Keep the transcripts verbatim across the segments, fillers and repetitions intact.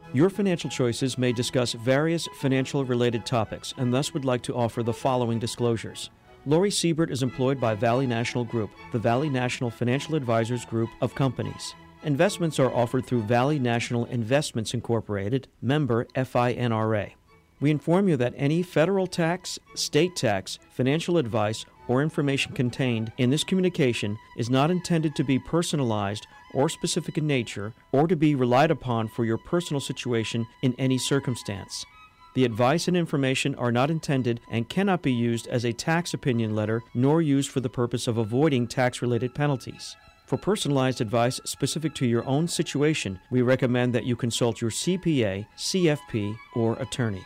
Your financial choices may discuss various financial-related topics and thus would like to offer the following disclosures. Lori Siebert is employed by Valley National Group, the Valley National Financial Advisors Group of companies. Investments are offered through Valley National Investments Incorporated, member F I N R A. We inform you that any federal tax, state tax, financial advice, or information contained in this communication is not intended to be personalized or specific in nature, or to be relied upon for your personal situation in any circumstance. The advice and information are not intended and cannot be used as a tax opinion letter, nor used for the purpose of avoiding tax-related penalties. For personalized advice specific to your own situation, we recommend that you consult your C P A, C F P, or attorney.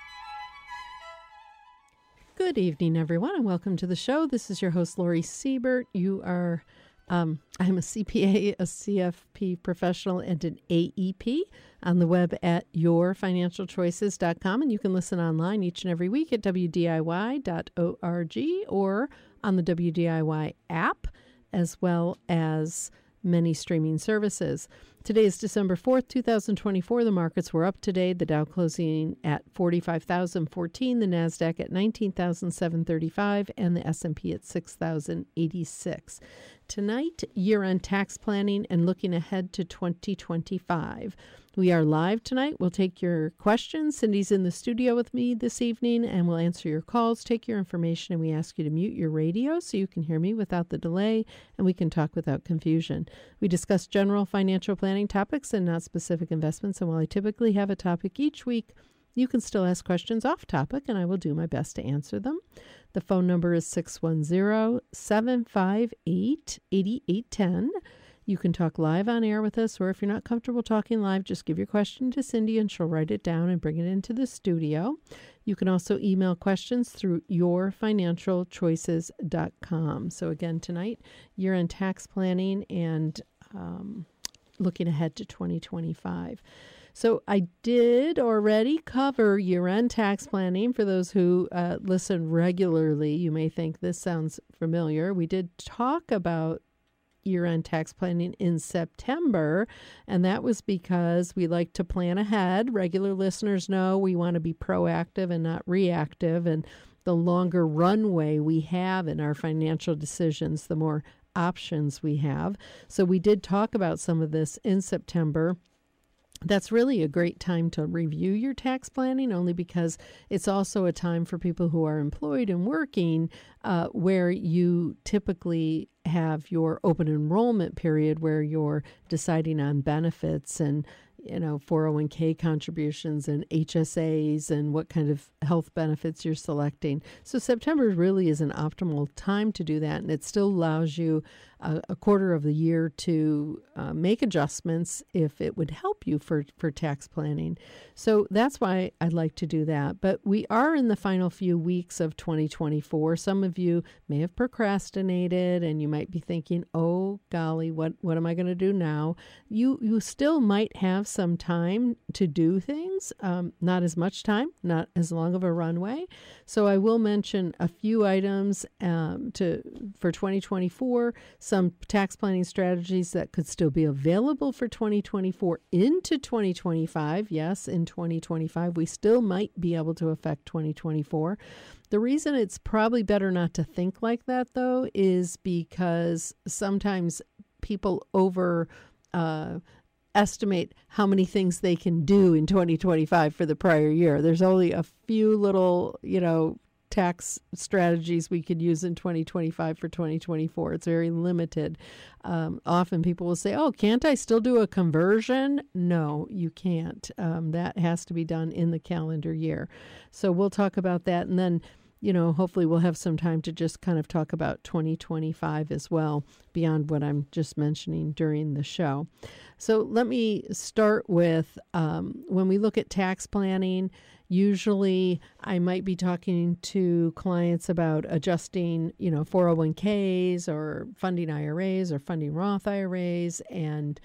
Good evening, everyone, and welcome to the show. This is your host, Lori Siebert. You are, um, I'm a C P A, a C F P professional, and an A E P on the web at your financial choices dot com, and you can listen online each and every week at W D I Y dot org or on the W D I Y app, as well as many streaming services. Today is December fourth, two thousand twenty-four. The markets were up today. The Dow closing at forty-five thousand fourteen, the NASDAQ at nineteen thousand seven hundred thirty-five, and the S and P at six thousand eighty-six. Tonight, year-end tax planning and looking ahead to twenty twenty-five. We are live tonight. We'll take your questions. Cindy's in the studio with me this evening, and we'll answer your calls, take your information, and we ask you to mute your radio so you can hear me without the delay, and we can talk without confusion. We discuss general financial planning topics and not specific investments, and while I typically have a topic each week, you can still ask questions off topic, and I will do my best to answer them. The phone number is six one zero, seven five eight, eight eight one zero. You can talk live on air with us, or if you're not comfortable talking live, just give your question to Cindy and she'll write it down and bring it into the studio. You can also email questions through your financial choices dot com. So again, tonight, year-end tax planning and um, looking ahead to twenty twenty-five. So I did already cover year-end tax planning. For those who uh, listen regularly, you may think this sounds familiar. We did talk about year-end tax planning in September, and that was because we like to plan ahead. Regular listeners know we want to be proactive and not reactive, and the longer runway we have in our financial decisions, the more options we have. So we did talk about some of this in September. That's really a great time to review your tax planning, only because it's also a time for people who are employed and working uh, where you typically have your open enrollment period where you're deciding on benefits and, you know, four oh one k contributions and H S As and what kind of health benefits you're selecting. So September really is an optimal time to do that, and it still allows you a, a quarter of the year to uh, make adjustments if it would help you for, for tax planning. So that's why I'd like to do that. But we are in the final few weeks of twenty twenty-four. Some of you may have procrastinated, and you might be thinking, oh, golly, what, what am I going to do now? You, you still might have some time to do things, um, not as much time, not as long of a runway. So I will mention a few items um, to for twenty twenty-four, some tax planning strategies that could still be available for twenty twenty-four into twenty twenty-five. Yes, in twenty twenty-five, we still might be able to affect twenty twenty-four. The reason it's probably better not to think like that, though, is because sometimes people over uh, estimate how many things they can do in twenty twenty-five for the prior year. There's only a few little, you know, tax strategies we could use in twenty twenty-five for twenty twenty-four. It's very limited. Um, often people will say, oh, can't I still do a conversion? No, you can't. Um, that has to be done in the calendar year. So we'll talk about that. And then, you know, hopefully we'll have some time to just kind of talk about twenty twenty-five as well, beyond what I'm just mentioning during the show. So let me start with um, when we look at tax planning, usually I might be talking to clients about adjusting, you know, four oh one k's or funding I R As or funding Roth I R As, and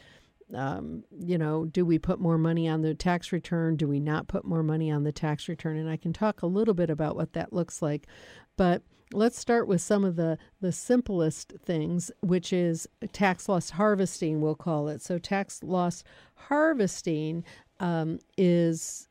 Um, you know, do we put more money on the tax return? Do we not put more money on the tax return? And I can talk a little bit about what that looks like. But let's start with some of the, the simplest things, which is tax loss harvesting, we'll call it. So tax loss harvesting um, is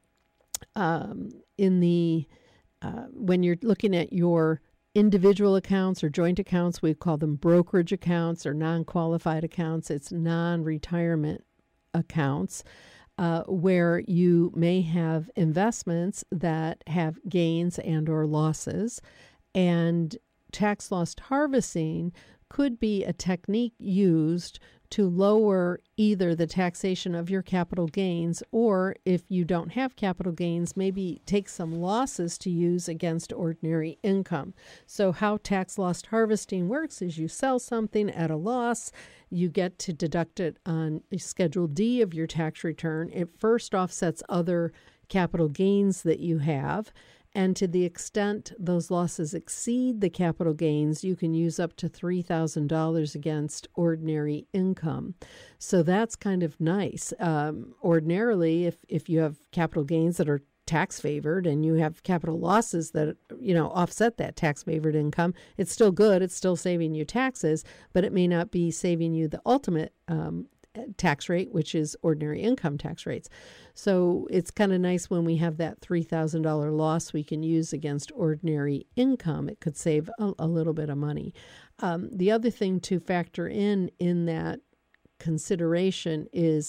um, in the uh, when you're looking at your individual accounts or joint accounts, we call them brokerage accounts or non-qualified accounts. It's non-retirement accounts uh, where you may have investments that have gains and or losses. And tax loss harvesting could be a technique used to lower either the taxation of your capital gains, or if you don't have capital gains, maybe take some losses to use against ordinary income. So how tax loss harvesting works is you sell something at a loss, you get to deduct it on Schedule D of your tax return. It first offsets other capital gains that you have. And to the extent those losses exceed the capital gains, you can use up to three thousand dollars against ordinary income. So that's kind of nice. Um, ordinarily, if, if you have capital gains that are tax favored and you have capital losses that, you know, offset that tax favored income, it's still good. It's still saving you taxes, but it may not be saving you the ultimate um tax rate, which is ordinary income tax rates. So it's kind of nice when we have that three thousand dollars loss we can use against ordinary income. It could save a, a little bit of money. Um, the other thing to factor in in that consideration is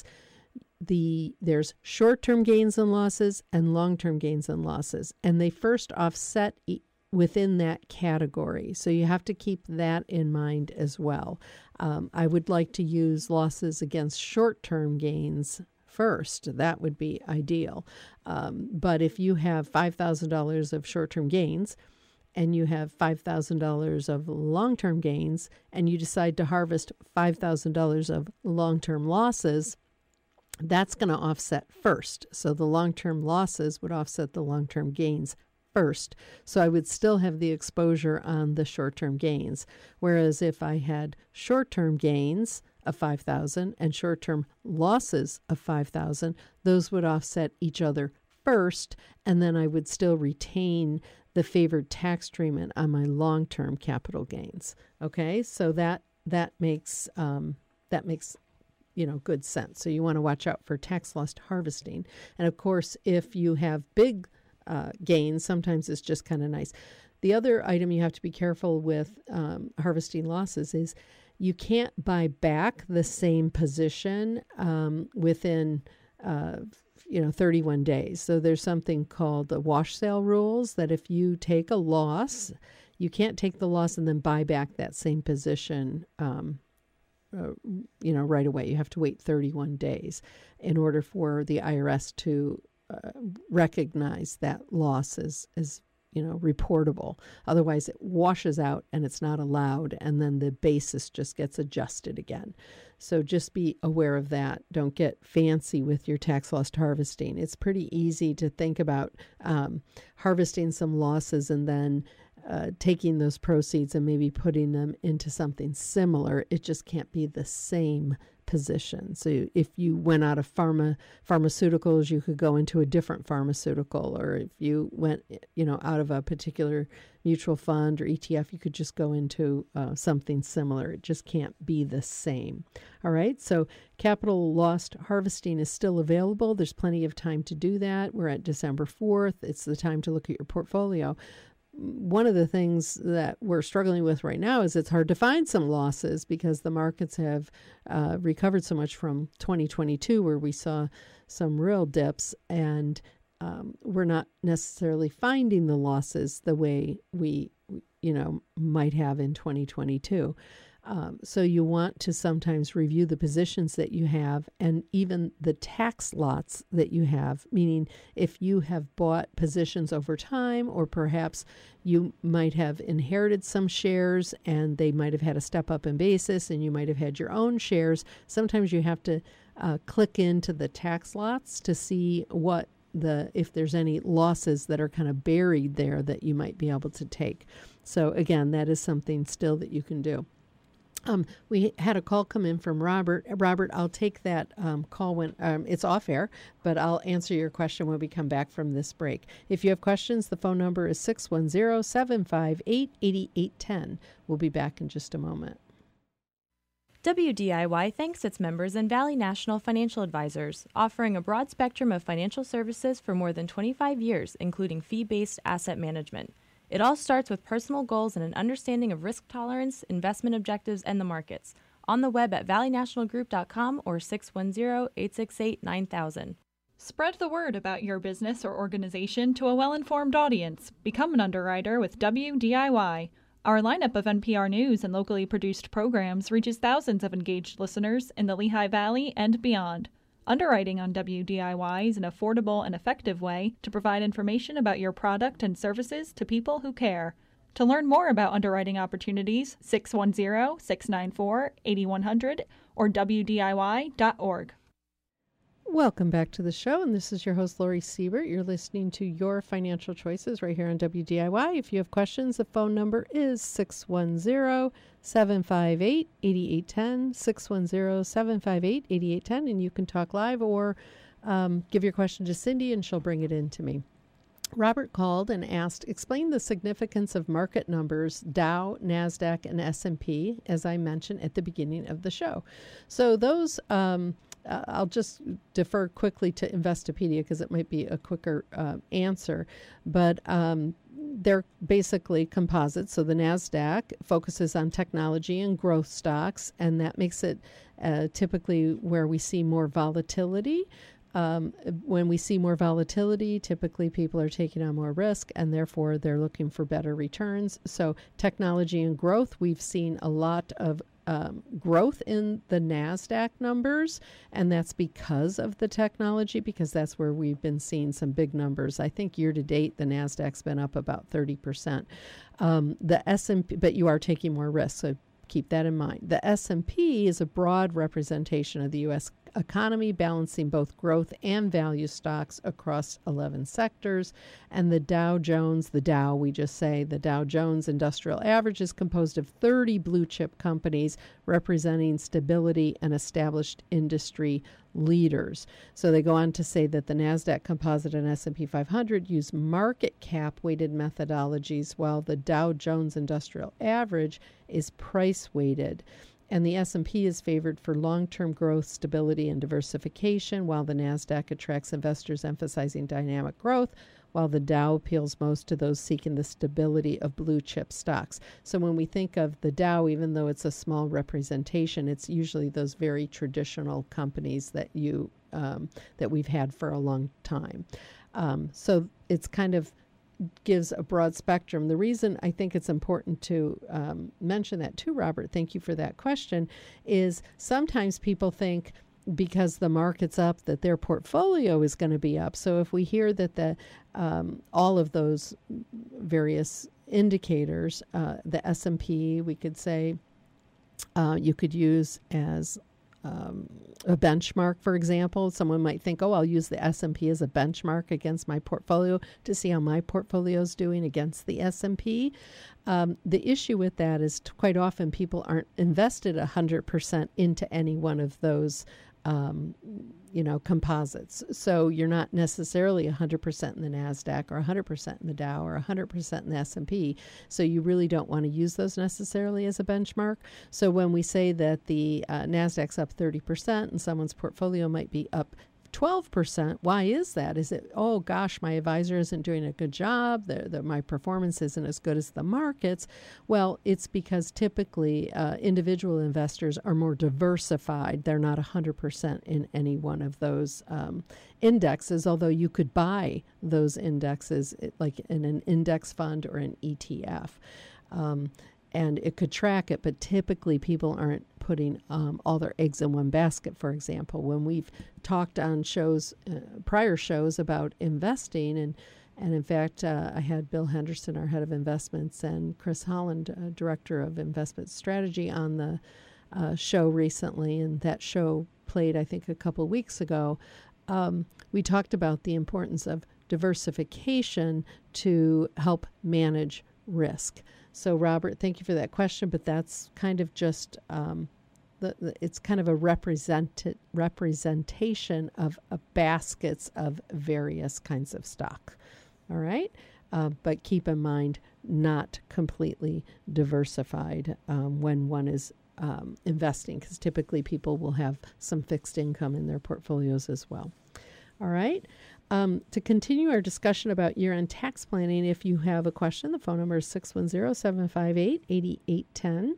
the there's short-term gains and losses and long-term gains and losses, and they first offset e- within that category. So you have to keep that in mind as well. Um, I would like to use losses against short-term gains first. That would be ideal. Um, but if you have five thousand dollars of short-term gains and you have five thousand dollars of long-term gains and you decide to harvest five thousand dollars of long-term losses, that's going to offset first. So the long-term losses would offset the long-term gains first. So I would still have the exposure on the short-term gains. Whereas if I had short-term gains of five thousand dollars and short-term losses of five thousand dollars, those would offset each other first, and then I would still retain the favored tax treatment on my long-term capital gains. Okay, so that that makes um, that makes you know good sense. So you want to watch out for tax loss harvesting, and of course, if you have big Uh, gains, sometimes it's just kind of nice. The other item you have to be careful with um, harvesting losses is you can't buy back the same position um, within uh, you know thirty-one days. So there's something called the wash sale rules that if you take a loss, you can't take the loss and then buy back that same position um, uh, you know right away. You have to wait thirty-one days in order for the I R S to Uh, recognize that loss as, as you know, reportable. Otherwise, it washes out and it's not allowed, and then the basis just gets adjusted again. So just be aware of that. Don't get fancy with your tax loss harvesting. It's pretty easy to think about um, harvesting some losses and then uh, taking those proceeds and maybe putting them into something similar. It just can't be the same position. So if you went out of pharma pharmaceuticals, you could go into a different pharmaceutical, or if you went, you know, out of a particular mutual fund or E T F, you could just go into uh, something similar. It just can't be the same. All right. So capital loss harvesting is still available. There's plenty of time to do that. We're at December fourth. It's the time to look at your portfolio. One of the things that we're struggling with right now is it's hard to find some losses because the markets have uh, recovered so much from twenty twenty-two, where we saw some real dips, and um, we're not necessarily finding the losses the way we, you know, might have in twenty twenty-two. Um, so you want to sometimes review the positions that you have and even the tax lots that you have, meaning if you have bought positions over time, or perhaps you might have inherited some shares and they might have had a step up in basis and you might have had your own shares. Sometimes you have to uh, click into the tax lots to see what the if there's any losses that are kind of buried there that you might be able to take. So again, that is something still that you can do. Um, we had a call come in from Robert. Robert, I'll take that um, call when um, it's off air, but I'll answer your question when we come back from this break. If you have questions, the phone number is six one zero, seven five eight, eight eight one zero. We'll be back in just a moment. W D I Y thanks its members and Valley National Financial Advisors, offering a broad spectrum of financial services for more than twenty-five years, including fee-based asset management. It all starts with personal goals and an understanding of risk tolerance, investment objectives, and the markets. On the web at valley national group dot com or six one zero, eight six eight, nine thousand. Spread the word about your business or organization to a well-informed audience. Become an underwriter with W D I Y. Our lineup of N P R News and locally produced programs reaches thousands of engaged listeners in the Lehigh Valley and beyond. Underwriting on W D I Y is an affordable and effective way to provide information about your product and services to people who care. To learn more about underwriting opportunities, six one zero, six nine four, eight one zero zero or w d i y dot org. Welcome back to the show, and this is your host, Lori Siebert. You're listening to Your Financial Choices right here on W D I Y. If you have questions, the phone number is six one zero, seven five eight, eight eight one zero, six one zero, seven five eight, eight eight one zero, and you can talk live or um, give your question to Cindy, and she'll bring it in to me. Robert called and asked, explain the significance of market numbers, Dow, NASDAQ, and S and P, as I mentioned at the beginning of the show. So those... Um, Uh, I'll just defer quickly to Investopedia because it might be a quicker uh, answer. But um, they're basically composites. So the NASDAQ focuses on technology and growth stocks, and that makes it uh, typically where we see more volatility. Um, when we see more volatility, typically people are taking on more risk, and therefore they're looking for better returns. So technology and growth, we've seen a lot of Um, growth in the NASDAQ numbers, and that's because of the technology, because that's where we've been seeing some big numbers. I think year to date, the NASDAQ's been up about thirty percent. Um, the S and P, but you are taking more risk, so keep that in mind. The S and P is a broad representation of the U S economy, balancing both growth and value stocks across eleven sectors. And the Dow Jones, the Dow, we just say, the Dow Jones Industrial Average is composed of thirty blue chip companies representing stability and established industry leaders. So they go on to say that the NASDAQ Composite and S and P five hundred use market cap weighted methodologies, while the Dow Jones Industrial Average is price weighted. And the S and P is favored for long-term growth, stability, and diversification, while the NASDAQ attracts investors emphasizing dynamic growth, while the Dow appeals most to those seeking the stability of blue-chip stocks. So when we think of the Dow, even though it's a small representation, it's usually those very traditional companies that you um, that we've had for a long time. Um, so it's kind of gives a broad spectrum. The reason I think it's important to um, mention that too, Robert, thank you for that question, is sometimes people think because the market's up that their portfolio is going to be up. So if we hear that the um, all of those various indicators, uh, the S and P, we could say uh, you could use as Um, a benchmark, for example. Someone might think, oh, I'll use the S and P as a benchmark against my portfolio to see how my portfolio is doing against the S and P. Um, the issue with that is t- quite often people aren't invested one hundred percent into any one of those um, you know, composites. So you're not necessarily one hundred percent in the NASDAQ or one hundred percent in the Dow or one hundred percent in the S and P. So you really don't want to use those necessarily as a benchmark. So when we say that the uh, NASDAQ's up thirty percent and someone's portfolio might be up twelve percent, why is that? Is it, oh gosh, my advisor isn't doing a good job, the, the, my performance isn't as good as the markets? Well, it's because typically uh, individual investors are more diversified. They're not one hundred percent in any one of those um, indexes, although you could buy those indexes like in an index fund or an E T F. Um, and it could track it, but typically people aren't putting um, all their eggs in one basket, for example. When we've talked on shows, uh, prior shows about investing, and, and in fact, uh, I had Bill Henderson, our head of investments, and Chris Holland, uh, director of investment strategy, on the uh, show recently, and that show played, I think, a couple weeks ago. Um, we talked about the importance of diversification to help manage risk. So, Robert, thank you for that question, but that's kind of just, um, the, the, it's kind of a represent, representation of uh, baskets of various kinds of stock, all right? Uh, but keep in mind, not completely diversified um, when one is um, investing, because typically people will have some fixed income in their portfolios as well. All right. Um, to continue our discussion about year-end tax planning, if you have a question, the phone number is six one zero, seven five eight, eight eight one zero.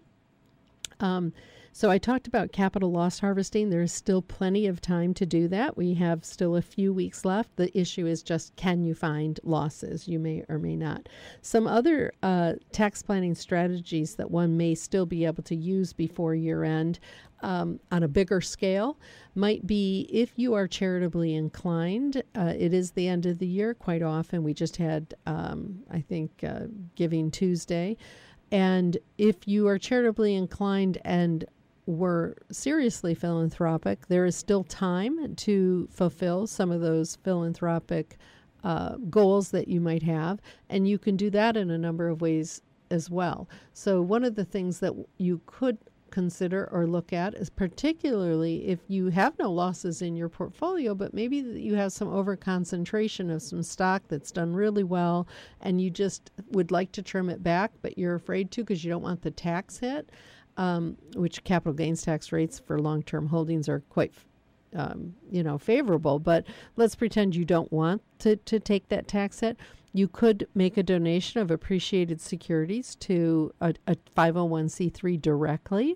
Um, so I talked about capital loss harvesting. There is still plenty of time to do that. We have still a few weeks left. The issue is just, can you find losses? You may or may not. Some other uh, tax planning strategies that one may still be able to use before year end um, on a bigger scale might be if you are charitably inclined. Uh, it is the end of the year. Quite often we just had, um, I think, uh, Giving Tuesday. And if you are charitably inclined and were seriously philanthropic, there is still time to fulfill some of those philanthropic uh, goals that you might have. And you can do that in a number of ways as well. So one of the things that you could consider or look at is, particularly if you have no losses in your portfolio, but maybe you have some overconcentration of some stock that's done really well and you just would like to trim it back, but you're afraid to because you don't want the tax hit, um, which capital gains tax rates for long-term holdings are quite um, you know, favorable. But let's pretend you don't want to, to take that tax hit. You could make a donation of appreciated securities to a, a five oh one c three directly,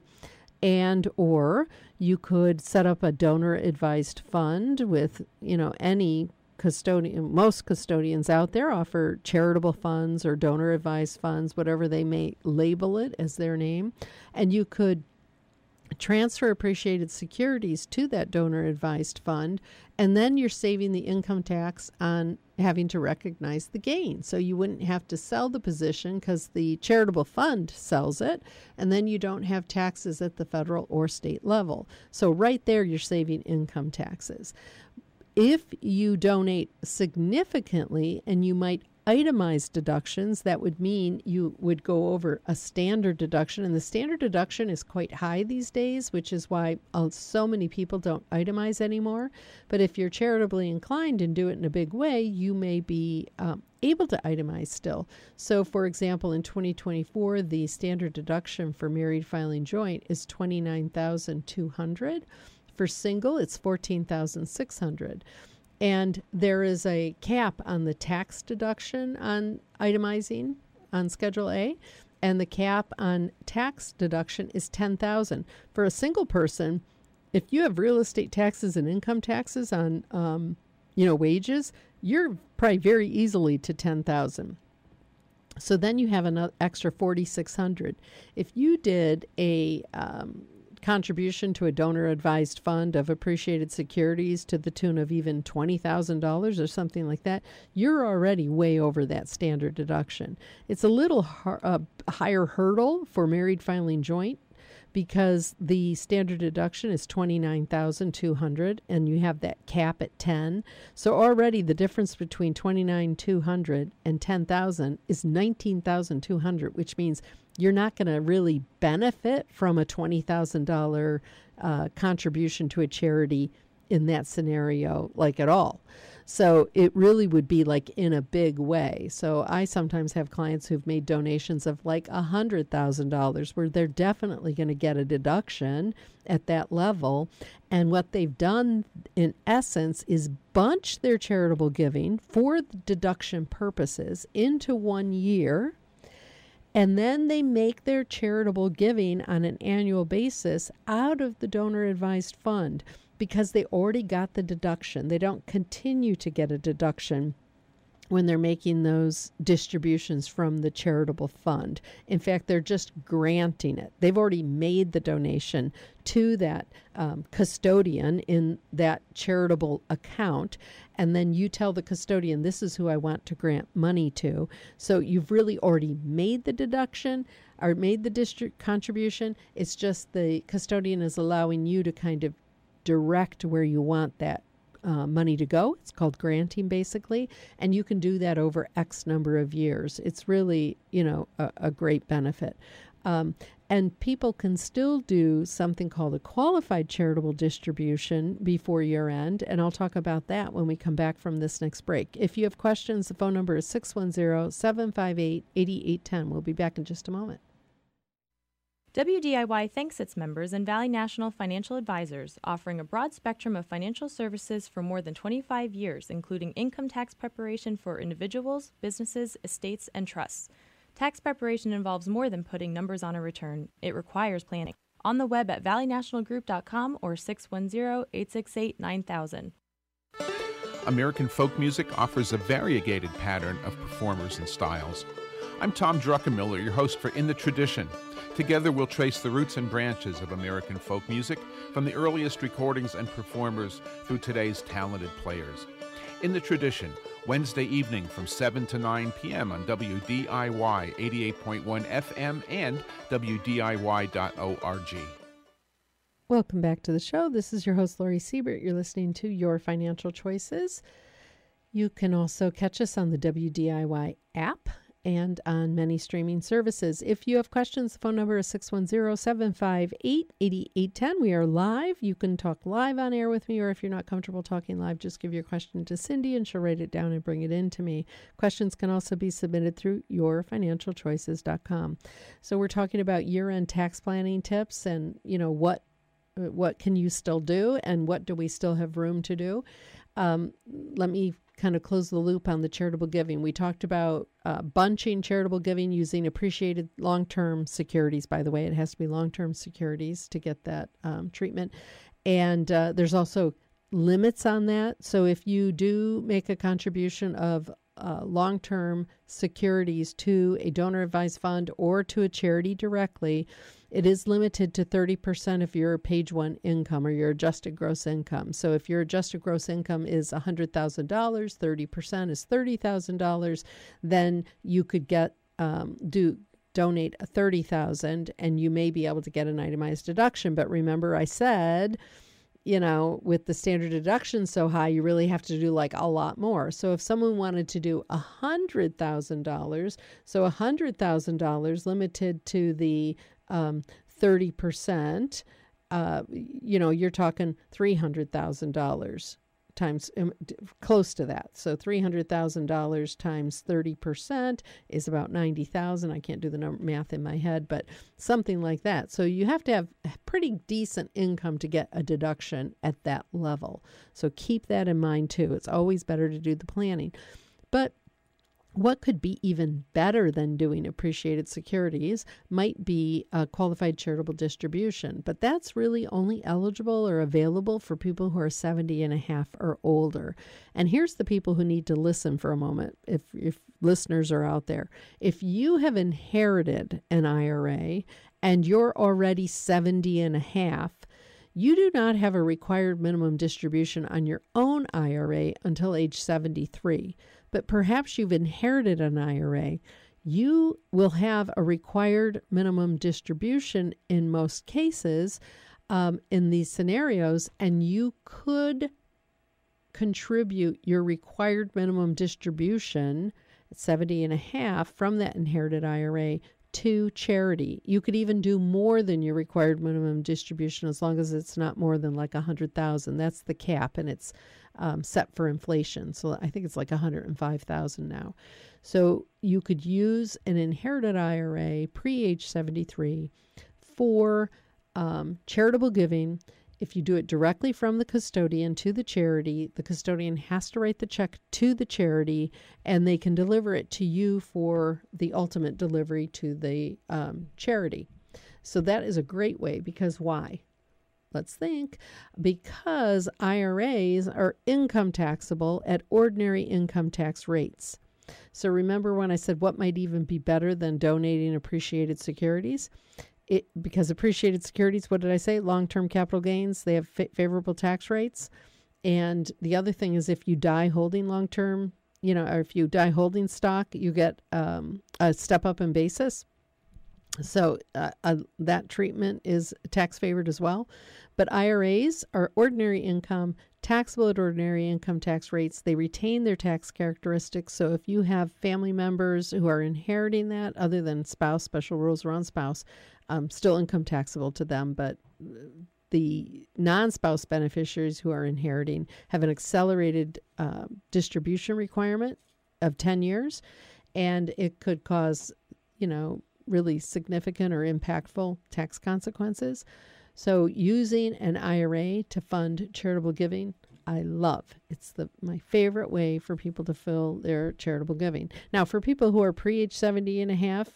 and or you could set up a donor-advised fund with, you know, any custodian. Most custodians out there offer charitable funds or donor-advised funds, whatever they may label it as their name, and you could transfer appreciated securities to that donor-advised fund, and then you're saving the income tax on having to recognize the gain. So you wouldn't have to sell the position because the charitable fund sells it, and then you don't have taxes at the federal or state level. So right there, you're saving income taxes. If you donate significantly, and you might itemize deductions, that would mean you would go over a standard deduction, and the standard deduction is quite high these days, which is why uh, so many people don't itemize anymore. But if you're charitably inclined and do it in a big way, you may be um, able to itemize still. So for example, in twenty twenty-four, the standard deduction for married filing joint is twenty-nine thousand two hundred dollars. For single, it's fourteen thousand six hundred dollars. And there is a cap on the tax deduction on itemizing on Schedule A, and the cap on tax deduction is ten thousand dollars. For a single person, if you have real estate taxes and income taxes on, um, you know, wages, you're probably very easily to ten thousand dollars. So then you have an extra forty-six hundred dollars. If you did a um, contribution to a donor-advised fund of appreciated securities to the tune of even twenty thousand dollars or something like that, you're already way over that standard deduction. It's a little har- uh, higher hurdle for married filing joint because the standard deduction is twenty-nine thousand two hundred dollars and you have that cap at ten. So already the difference between twenty-nine thousand two hundred dollars and ten thousand dollars is nineteen thousand two hundred dollars, which means you're not going to really benefit from a twenty thousand dollars uh, contribution to a charity in that scenario, like at all. So it really would be like in a big way. So I sometimes have clients who've made donations of like one hundred thousand dollars where they're definitely going to get a deduction at that level. And what they've done in essence is bunch their charitable giving for the deduction purposes into one year. And then they make their charitable giving on an annual basis out of the donor-advised fund because they already got the deduction. They don't continue to get a deduction when they're making those distributions from the charitable fund. In fact, they're just granting it. They've already made the donation to that um, custodian in that charitable account, and then you tell the custodian, this is who I want to grant money to. So you've really already made the deduction or made the district contribution. It's just the custodian is allowing you to kind of direct where you want that Uh, money to go. It's called granting, basically, and you can do that over X number of years. It's really, you know, a, a great benefit. Um, and people can still do something called a qualified charitable distribution before year end, and I'll talk about that when we come back from this next break. If you have questions, the phone number is six one zero, seven five eight, eight eight one zero. We'll be back in just a moment. W D I Y thanks its members and Valley National Financial Advisors, offering a broad spectrum of financial services for more than twenty-five years, including income tax preparation for individuals, businesses, estates, and trusts. Tax preparation involves more than putting numbers on a return. It requires planning. On the web at valley national group dot com or six one zero, eight six eight, nine thousand. American folk music offers a variegated pattern of performers and styles. I'm Tom Druckenmiller, your host for In the Tradition. Together we'll trace the roots and branches of American folk music from the earliest recordings and performers through today's talented players. In the Tradition, Wednesday evening from seven to nine p.m. on W D I Y eighty-eight point one F M and W D I Y dot org. Welcome back to the show. This is your host, Lori Siebert. You're listening to Your Financial Choices. You can also catch us on the W D I Y app and on many streaming services. If you have questions, the phone number is six one zero, seven five eight, eight eight one zero. We are live. You can talk live on air with me, or if you're not comfortable talking live, just give your question to Cindy and she'll write it down and bring it in to me. Questions can also be submitted through your financial choices dot com. So we're talking about year-end tax planning tips and, you know, what what can you still do and what do we still have room to do. Um, let me kind of close the loop on the charitable giving. We talked about uh, bunching charitable giving using appreciated long-term securities. By the way, it has to be long-term securities to get that um, treatment. And uh, there's also limits on that. So if you do make a contribution of uh, long-term securities to a donor-advised fund or to a charity directly, it is limited to thirty percent of your page one income or your adjusted gross income. So if your adjusted gross income is one hundred thousand dollars, thirty percent is thirty thousand dollars, then you could get, um, do donate thirty thousand dollars and you may be able to get an itemized deduction. But remember I said, you know, with the standard deduction so high, you really have to do like a lot more. So if someone wanted to do one hundred thousand dollars, so one hundred thousand dollars limited to the um, thirty percent, uh, you know, you're talking three hundred thousand dollars times, um, close to that. So three hundred thousand dollars times thirty percent is about ninety thousand dollars. I can't do the number, math in my head, but something like that. So you have to have pretty decent income to get a deduction at that level. So keep that in mind too. It's always better to do the planning. But what could be even better than doing appreciated securities might be a qualified charitable distribution, but that's really only eligible or available for people who are seventy and a half or older. And here's the people who need to listen for a moment, if, if listeners are out there. If you have inherited an I R A and you're already seventy and a half, you do not have a required minimum distribution on your own I R A until age seventy-three. But perhaps you've inherited an I R A. You will have a required minimum distribution in most cases um, in these scenarios, and you could contribute your required minimum distribution at seventy and a half from that inherited I R A to charity. You could even do more than your required minimum distribution as long as it's not more than like one hundred thousand dollars. That's the cap, and it's um, set for inflation. So I think it's like one hundred five thousand dollars now. So you could use an inherited I R A pre-age seventy-three for um, charitable giving. If you do it directly from the custodian to the charity, the custodian has to write the check to the charity, and they can deliver it to you for the ultimate delivery to the um, charity. So that is a great way, because why? Let's think. Because I R As are income taxable at ordinary income tax rates. So remember when I said what might even be better than donating appreciated securities? It, because appreciated securities, what did I say? Long-term capital gains, they have fa- favorable tax rates. And the other thing is if you die holding long-term, you know, or if you die holding stock, you get um, a step up in basis. So uh, uh, that treatment is tax favored as well. But I R As are ordinary income, taxable at ordinary income tax rates. They retain their tax characteristics. So if you have family members who are inheriting that, other than spouse, special rules around spouse, um, still income taxable to them. But the non-spouse beneficiaries who are inheriting have an accelerated uh, distribution requirement of ten years. And it could cause, you know, really significant or impactful tax consequences. So using an I R A to fund charitable giving, I love. It's the my favorite way for people to fill their charitable giving. Now, for people who are pre-age seventy and a half,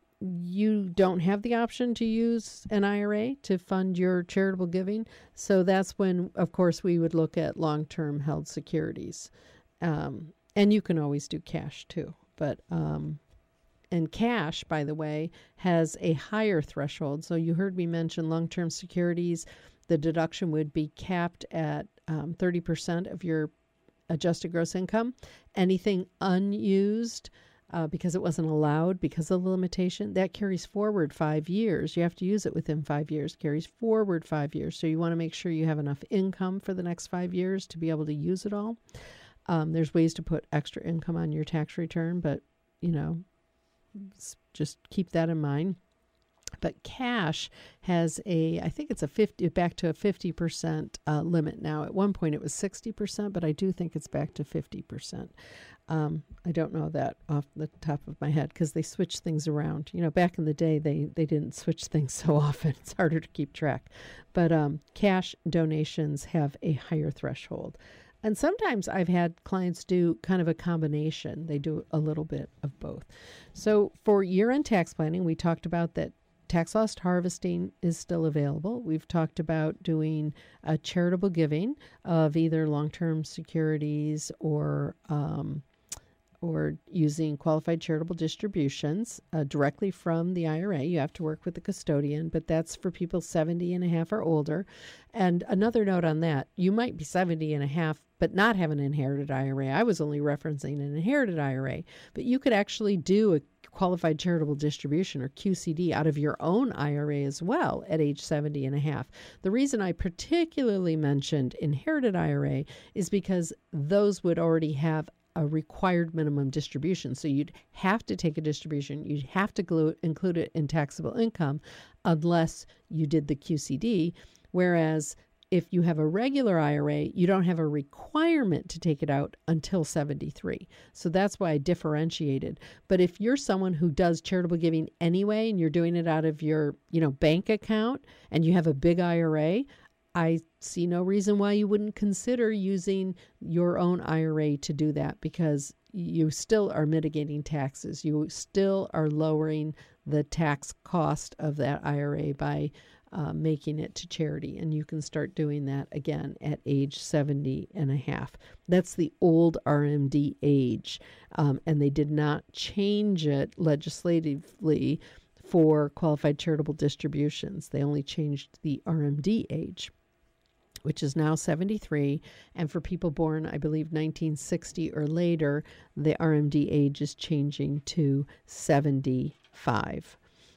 you don't have the option to use an I R A to fund your charitable giving. So that's when, of course, we would look at long-term held securities. Um, and you can always do cash too. But um, and cash, by the way, has a higher threshold. So you heard me mention long-term securities. The deduction would be capped at um, thirty percent of your adjusted gross income. Anything unused, uh, because it wasn't allowed because of the limitation, that carries forward five years. You have to use it within five years, carries forward five years. So you want to make sure you have enough income for the next five years to be able to use it all. Um, there's ways to put extra income on your tax return, but, you know, just keep that in mind. But cash has a, I think it's a fifty, back to a fifty percent uh, limit now. At one point it was sixty percent, but I do think it's back to fifty percent. Um, I don't know that off the top of my head because they switch things around. You know, back in the day, they, they didn't switch things so often. It's harder to keep track. But um, cash donations have a higher threshold. And sometimes I've had clients do kind of a combination. They do a little bit of both. So for year-end tax planning, we talked about that tax loss harvesting is still available. We've talked about doing a charitable giving of either long-term securities or um, or using qualified charitable distributions uh, directly from the I R A. You have to work with the custodian, but that's for people seventy and a half or older. And another note on that, you might be seventy and a half, but not have an inherited I R A. I was only referencing an inherited I R A, but you could actually do a qualified charitable distribution or Q C D out of your own I R A as well at age seventy and a half. The reason I particularly mentioned inherited I R A is because those would already have a required minimum distribution. So you'd have to take a distribution. You'd have to glu- include it in taxable income unless you did the Q C D. Whereas if you have a regular I R A, you don't have a requirement to take it out until seventy-three. So that's why I differentiated. But if you're someone who does charitable giving anyway, and you're doing it out of your, you know, bank account, and you have a big I R A, I see no reason why you wouldn't consider using your own I R A to do that, because you still are mitigating taxes. You still are lowering the tax cost of that I R A by uh, making it to charity. And you can start doing that again at age seventy and a half. That's the old R M D age. Um, and they did not change it legislatively for qualified charitable distributions. They only changed the R M D age, which is now seventy-three. And for people born, I believe, nineteen sixty or later, the R M D age is changing to seventy-five.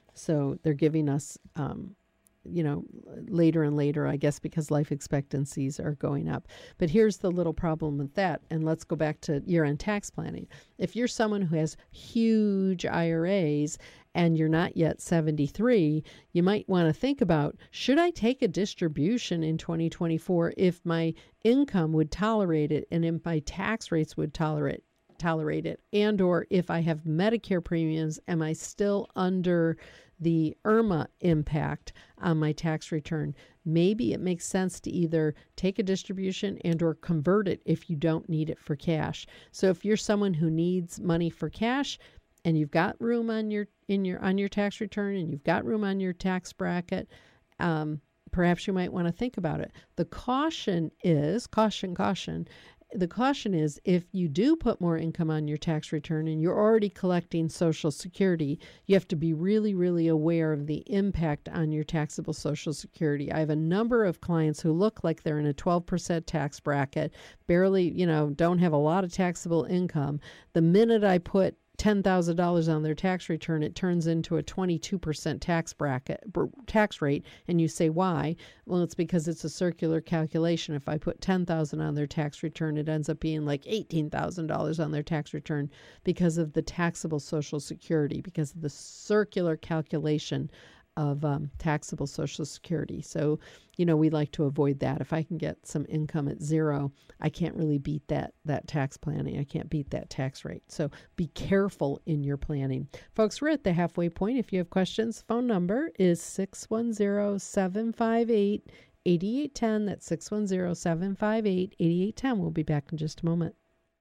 So they're giving us, um, you know, later and later, I guess, because life expectancies are going up. But here's the little problem with that. And let's go back to year-end tax planning. If you're someone who has huge I R As and you're not yet seventy-three, you might want to think about, should I take a distribution in twenty twenty-four if my income would tolerate it and if my tax rates would tolerate tolerate it? And or if I have Medicare premiums, am I still under the I R M A impact on my tax return? Maybe it makes sense to either take a distribution and or convert it if you don't need it for cash. So if you're someone who needs money for cash and you've got room on your in your on your tax return and you've got room on your tax bracket, um, perhaps you might want to think about it. The caution is, caution, caution, the caution is if you do put more income on your tax return and you're already collecting Social Security, you have to be really, really aware of the impact on your taxable Social Security. I have a number of clients who look like they're in a twelve percent tax bracket, barely, you know, don't have a lot of taxable income. The minute I put ten thousand dollars on their tax return, it turns into a twenty-two percent tax bracket, tax rate. And you say, why? Well, it's because it's a circular calculation. If I put ten thousand dollars on their tax return, it ends up being like eighteen thousand dollars on their tax return because of the taxable Social Security, because of the circular calculation of um, taxable Social Security. So, you know, we like to avoid that. If I can get some income at zero, I can't really beat that that tax planning. I can't beat that tax rate. So be careful in your planning. Folks, we're at the halfway point. If you have questions, phone number is six one zero, seven five eight, eight eight one zero. That's six one zero, seven five eight, eight eight one zero. We'll be back in just a moment.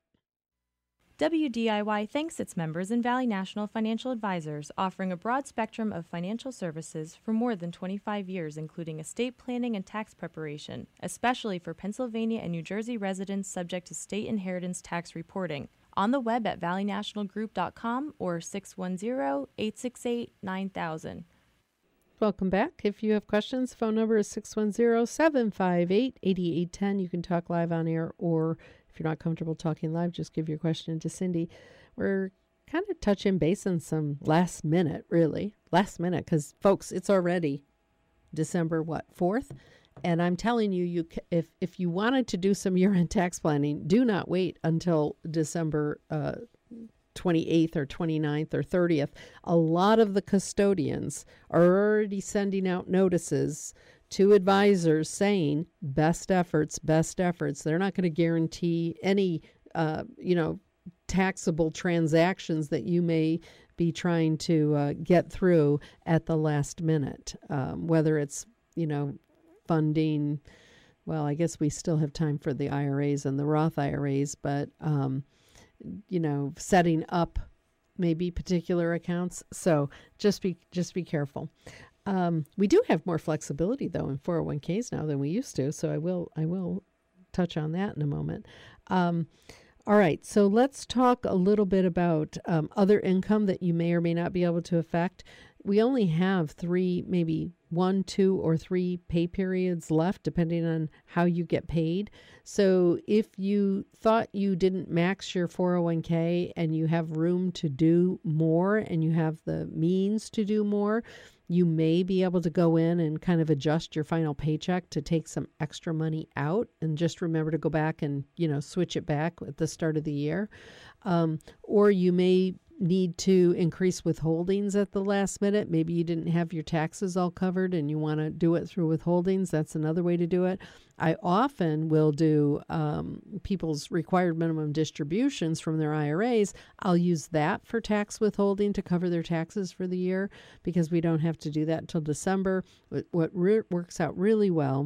W D I Y thanks its members and Valley National Financial Advisors, offering a broad spectrum of financial services for more than twenty-five years, including estate planning and tax preparation, especially for Pennsylvania and New Jersey residents subject to state inheritance tax reporting. On the web at valley national group dot com or six one zero, eight six eight, nine thousand. Welcome back. If you have questions, phone number is six one zero, seven five eight, eight eight one zero. You can talk live on air, or if you're not comfortable talking live, just give your question to Cindy. We're kind of touching base on some last minute, really. Last minute, because, folks, it's already December, what, fourth? And I'm telling you, you if, if you wanted to do some year-end tax planning, do not wait until December uh, twenty-eighth or twenty-ninth or thirtieth. A lot of the custodians are already sending out notices to advisors saying best efforts, best efforts. They're not going to guarantee any, uh, you know, taxable transactions that you may be trying to uh, get through at the last minute, um, whether it's, you know, funding. Well, I guess we still have time for the I R As and the Roth I R As, but, um, you know, setting up maybe particular accounts. So just be just be careful. Um, we do have more flexibility, though, in four oh one k's now than we used to. So I will I will touch on that in a moment. Um, all right. So let's talk a little bit about um, other income that you may or may not be able to affect. We only have three, maybe one, two, or three pay periods left, depending on how you get paid. So if you thought you didn't max your four oh one k and you have room to do more and you have the means to do more, you may be able to go in and kind of adjust your final paycheck to take some extra money out, and just remember to go back and, you know, switch it back at the start of the year. Um, or you may need to increase withholdings at the last minute. Maybe you didn't have your taxes all covered and you want to do it through withholdings. That's another way to do it. I often will do um, people's required minimum distributions from their I R As. I'll use that for tax withholding to cover their taxes for the year, because we don't have to do that until December. What re- works out really well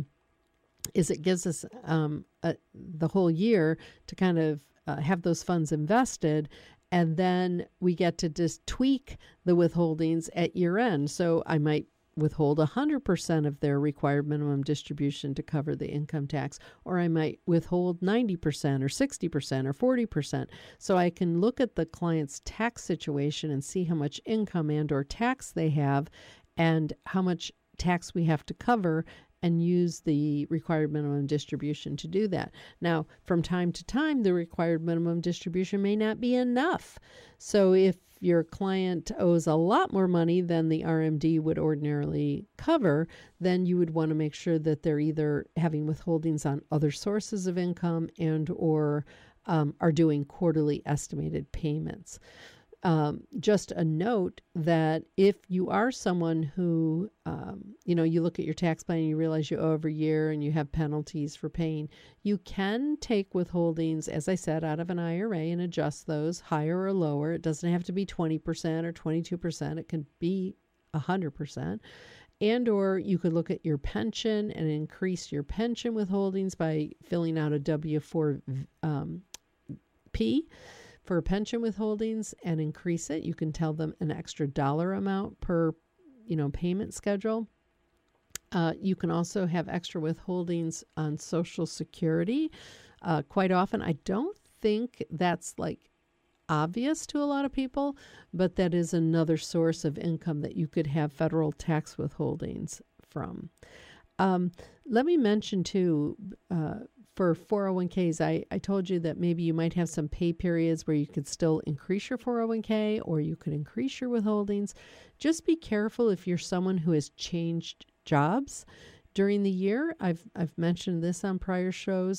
is it gives us um, a, the whole year to kind of uh, have those funds invested. And then we get to just tweak the withholdings at year end. So I might withhold one hundred percent of their required minimum distribution to cover the income tax, or I might withhold ninety percent or sixty percent or forty percent. So I can look at the client's tax situation and see how much income and or tax they have and how much tax we have to cover, and use the required minimum distribution to do that. Now, from time to time, the required minimum distribution may not be enough. So if your client owes a lot more money than the R M D would ordinarily cover, then you would want to make sure that they're either having withholdings on other sources of income and or um, are doing quarterly estimated payments. Um, just a note that if you are someone who, um, you know, you look at your tax plan and you realize you owe every year and you have penalties for paying, you can take withholdings, as I said, out of an I R A and adjust those higher or lower. It doesn't have to be twenty percent or twenty-two percent. It can be one hundred percent. And or you could look at your pension and increase your pension withholdings by filling out a W four um, P for pension withholdings and increase it. You can tell them an extra dollar amount per, you know, payment schedule. Uh, you can also have extra withholdings on Social Security. Uh, quite often, I don't think that's like obvious to a lot of people, but that is another source of income that you could have federal tax withholdings from. Um, let me mention too, uh, for four oh one k's, I, I told you that maybe you might have some pay periods where you could still increase your four oh one k or you could increase your withholdings. Just be careful if you're someone who has changed jobs during the year. I've I've mentioned this on prior shows.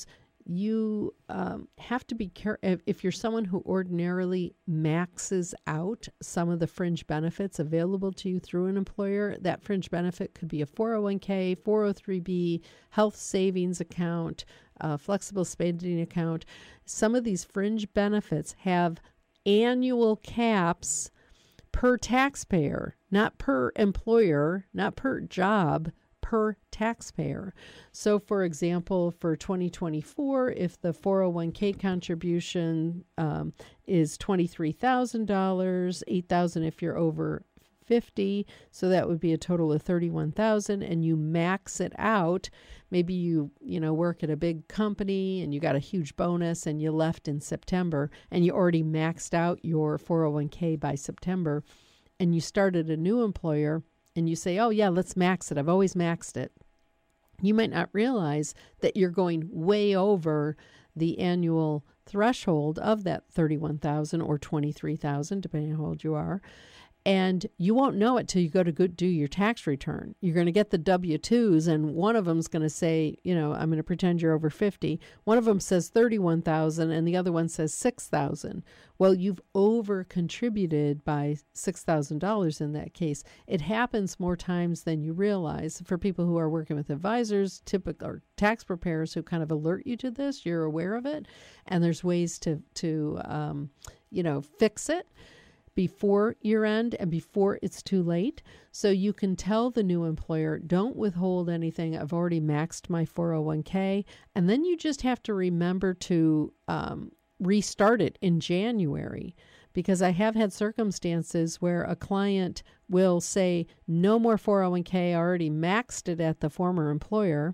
you um, have to be careful. If you're someone who ordinarily maxes out some of the fringe benefits available to you through an employer, that fringe benefit could be a four oh one k, four oh three b, health savings account, a flexible spending account. Some of these fringe benefits have annual caps per taxpayer, not per employer, not per job, per taxpayer. So, for example, for twenty twenty-four, if the four oh one k contribution um, is twenty-three thousand dollars, eight thousand dollars if you're over fifty, so that would be a total of thirty-one thousand dollars, and you max it out. Maybe you, you know, work at a big company and you got a huge bonus and you left in September and you already maxed out your four oh one k by September, and you started a new employer and you say, oh yeah, let's max it. I've always maxed it. You might not realize that you're going way over the annual threshold of that thirty-one thousand or twenty-three thousand, depending on how old you are. And you won't know it till you go to go do your tax return. You're going to get the W two's, and one of them's going to say, you know, I'm going to pretend you're over fifty. One of them says thirty-one thousand, and the other one says six thousand. Well, you've over contributed by six thousand dollars in that case. It happens more times than you realize. For people who are working with advisors, typical or tax preparers who kind of alert you to this, you're aware of it, and there's ways to to um, you know, fix it before year end and before it's too late. So you can tell the new employer, don't withhold anything. I've already maxed my four oh one k. And then you just have to remember to um, restart it in January, because I have had circumstances where a client will say, no more four oh one k, I already maxed it at the former employer.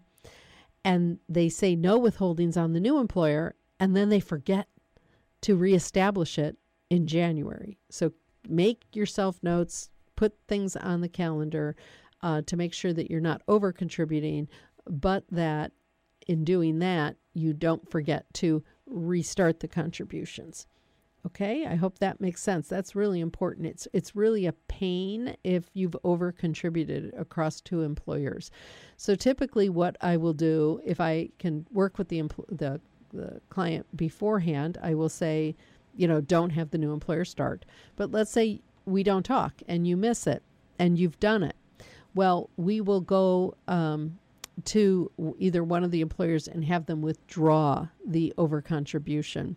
And they say no withholdings on the new employer, and then they forget to reestablish it in January. So make yourself notes, put things on the calendar uh, to make sure that you're not over contributing, but that in doing that, you don't forget to restart the contributions. Okay, I hope that makes sense. That's really important. It's it's really a pain if you've over contributed across two employers. So typically what I will do, if I can work with the empl- the, the client beforehand, I will say, you know, don't have the new employer start. But let's say we don't talk and you miss it and you've done it. Well, we will go um, to either one of the employers and have them withdraw the overcontribution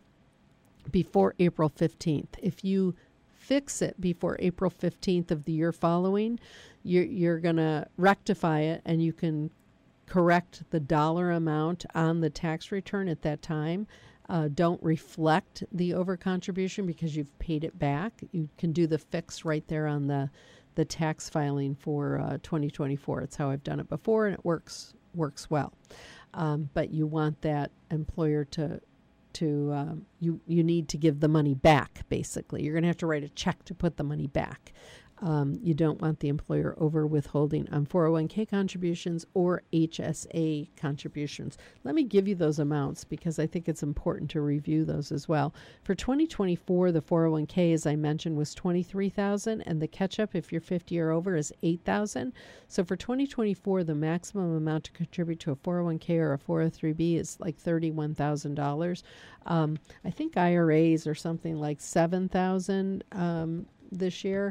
before April fifteenth. If you fix it before April fifteenth of the year following, you're, you're going to rectify it, and you can correct the dollar amount on the tax return at that time. Uh, don't reflect the overcontribution because you've paid it back. You can do the fix right there on the the tax filing for uh, twenty twenty-four. It's how I've done it before, and it works works well. Um, but you want that employer to to um, you you need to give the money back. Basically, you're going to have to write a check to put the money back. Um, you don't want the employer over withholding on four oh one k contributions or H S A contributions. Let me give you those amounts because I think it's important to review those as well. For twenty twenty-four, the four oh one k, as I mentioned, was twenty-three thousand dollars, and the catch-up, if you're fifty or over, is eight thousand dollars. So for twenty twenty-four, the maximum amount to contribute to a four oh one k or a four oh three b is like thirty-one thousand dollars. Um, I think I R As are something like seven thousand dollars um, this year.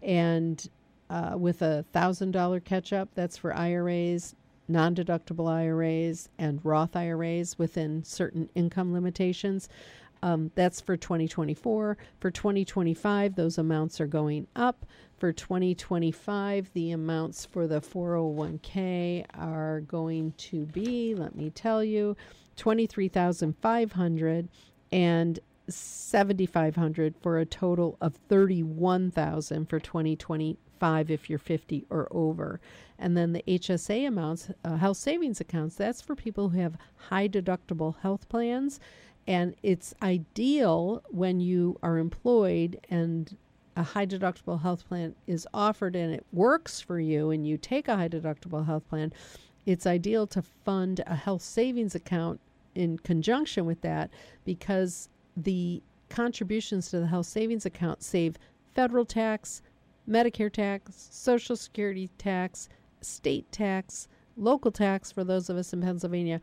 And uh, with a one thousand dollars catch-up, that's for I R As, non-deductible I R As, and Roth I R As within certain income limitations. Um, that's for twenty twenty-four. For twenty twenty-five, those amounts are going up. For twenty twenty-five, the amounts for the four oh one k are going to be, let me tell you, twenty-three thousand five hundred dollars and seventy-five hundred dollars for a total of thirty-one thousand dollars for twenty twenty-five if you're fifty or over. And then the H S A amounts, uh, health savings accounts, that's for people who have high deductible health plans. And it's ideal when you are employed and a high deductible health plan is offered and it works for you and you take a high deductible health plan, it's ideal to fund a health savings account in conjunction with that, because the contributions to the health savings account save federal tax, Medicare tax, Social Security tax, state tax, local tax for those of us in Pennsylvania.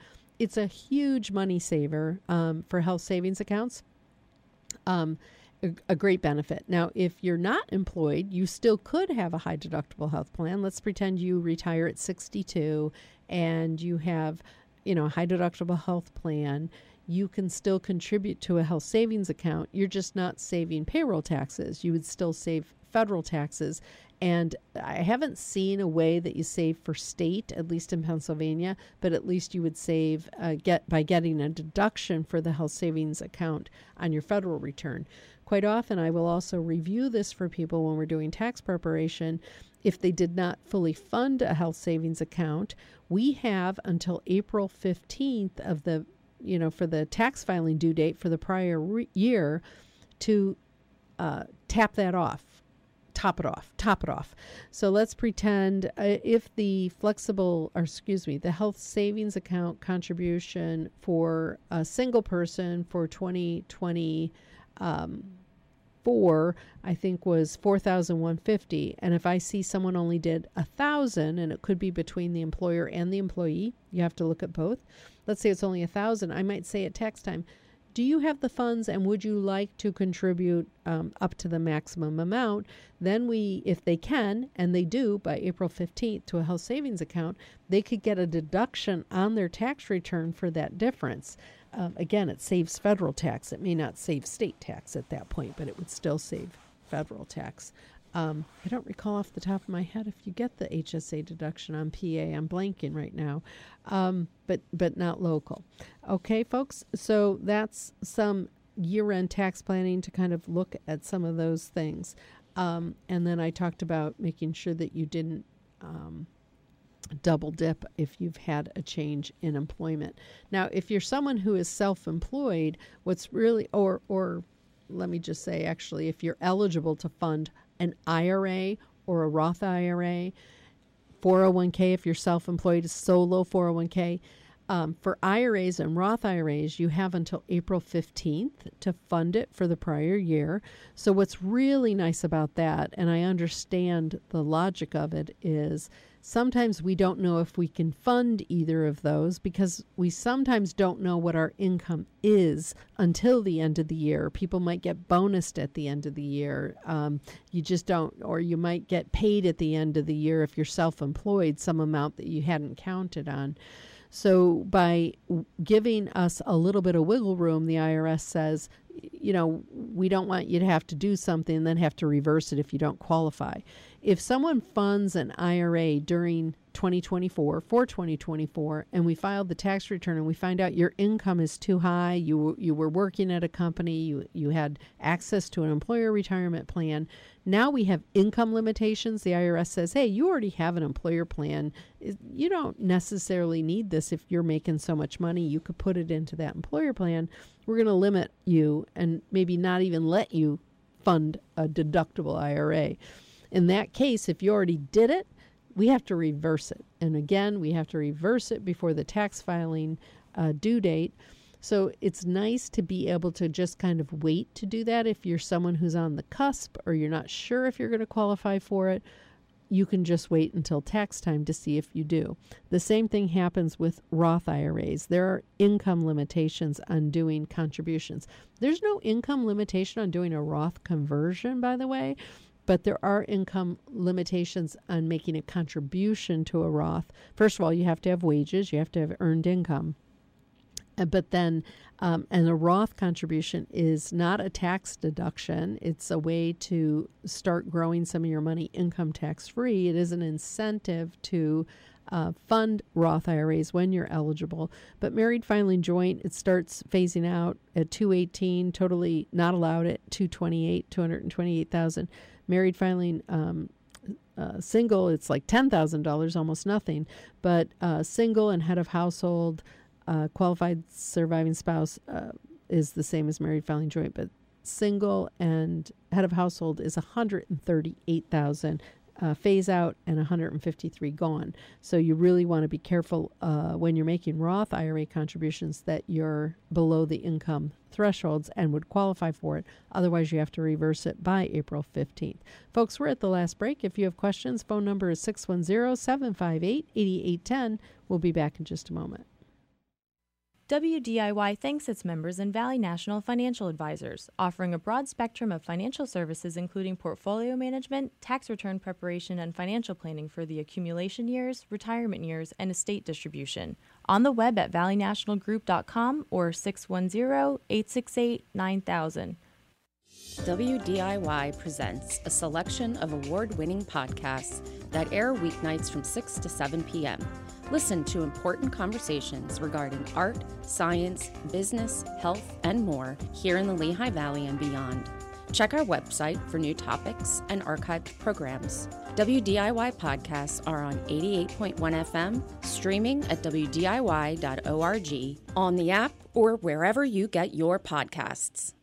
it's a huge money saver um, for health savings accounts. Um, a, a great benefit. Now, if you're not employed, you still could have a high deductible health plan. Let's pretend you retire at sixty-two and you have, you know, a high deductible health plan. You can still contribute to a health savings account. You're just not saving payroll taxes. You would still save federal taxes. And I haven't seen a way that you save for state, at least in Pennsylvania, but at least you would save uh, get by getting a deduction for the health savings account on your federal return. Quite often, I will also review this for people when we're doing tax preparation. If they did not fully fund a health savings account, we have until April fifteenth of the, you know, for the tax filing due date for the prior re- year to uh, tap that off. Top it off, top it off. So let's pretend uh, if the flexible, or excuse me, the health savings account contribution for a single person for twenty twenty-four, I think was four thousand one hundred fifty dollars. And if I see someone only did one thousand dollars, and it could be between the employer and the employee, you have to look at both. Let's say it's only one thousand dollars. I might say at tax time, do you have the funds and would you like to contribute um, up to the maximum amount? Then we, if they can, and they do by April fifteenth to a health savings account, they could get a deduction on their tax return for that difference. Um, again, it saves federal tax. It may not save state tax at that point, but it would still save federal tax. Um, I don't recall off the top of my head if you get the H S A deduction on P A. I'm blanking right now, um, but but not local. Okay, folks, so that's some year-end tax planning to kind of look at some of those things. Um, and then I talked about making sure that you didn't um, double dip if you've had a change in employment. Now, if you're someone who is self-employed, what's really, or or let me just say, actually, if you're eligible to fund an I R A or a Roth I R A, four oh one k if you're self-employed, a solo four oh one k. Um, for I R As and Roth I R As, you have until April fifteenth to fund it for the prior year. So what's really nice about that, and I understand the logic of it, is sometimes we don't know if we can fund either of those because we sometimes don't know what our income is until the end of the year. People might get bonused at the end of the year. Um, you just don't, or you might get paid at the end of the year if you're self-employed, some amount that you hadn't counted on. So by giving us a little bit of wiggle room, the I R S says, you know, we don't want you to have to do something and then have to reverse it if you don't qualify. If someone funds an I R A during twenty twenty-four, for twenty twenty-four, and we filed the tax return and we find out your income is too high, you you were working at a company, you, you had access to an employer retirement plan, now we have income limitations. The I R S says, hey, you already have an employer plan. You don't necessarily need this if you're making so much money. You could put it into that employer plan. We're going to limit you and maybe not even let you fund a deductible I R A. In that case, if you already did it, we have to reverse it. And again, we have to reverse it before the tax filing uh, due date. So it's nice to be able to just kind of wait to do that. If you're someone who's on the cusp or you're not sure if you're going to qualify for it, you can just wait until tax time to see if you do. The same thing happens with Roth I R As. There are income limitations on doing contributions. There's no income limitation on doing a Roth conversion, by the way, but there are income limitations on making a contribution to a Roth. First of all, you have to have wages. You have to have earned income. Uh, but then, um, and a Roth contribution is not a tax deduction. It's a way to start growing some of your money income tax free. It is an incentive to uh, fund Roth I R As when you're eligible. But married filing joint, it starts phasing out at two eighteen, totally not allowed at two twenty-eight, two hundred twenty-eight thousand. Married filing um, uh, single, it's like ten thousand dollars, almost nothing. But uh, single and head of household, Uh, qualified surviving spouse uh, is the same as married filing joint, but single and head of household is one hundred thirty-eight thousand dollars uh, phase out and one hundred fifty-three gone. So you really want to be careful uh, when you're making Roth I R A contributions that you're below the income thresholds and would qualify for it. Otherwise, you have to reverse it by April fifteenth. Folks, we're at the last break. If you have questions, phone number is six one zero, seven five eight, eight eight one zero. We'll be back in just a moment. W D I Y thanks its members and Valley National Financial Advisors, offering a broad spectrum of financial services including portfolio management, tax return preparation, and financial planning for the accumulation years, retirement years, and estate distribution. On the web at valley national group dot com or six one zero, eight six eight, nine thousand. W D I Y presents a selection of award-winning podcasts that air weeknights from six to seven p.m. Listen to important conversations regarding art, science, business, health, and more here in the Lehigh Valley and beyond. Check our website for new topics and archived programs. W D I Y podcasts are on eighty-eight point one F M, streaming at w d i y dot org, on the app, or wherever you get your podcasts.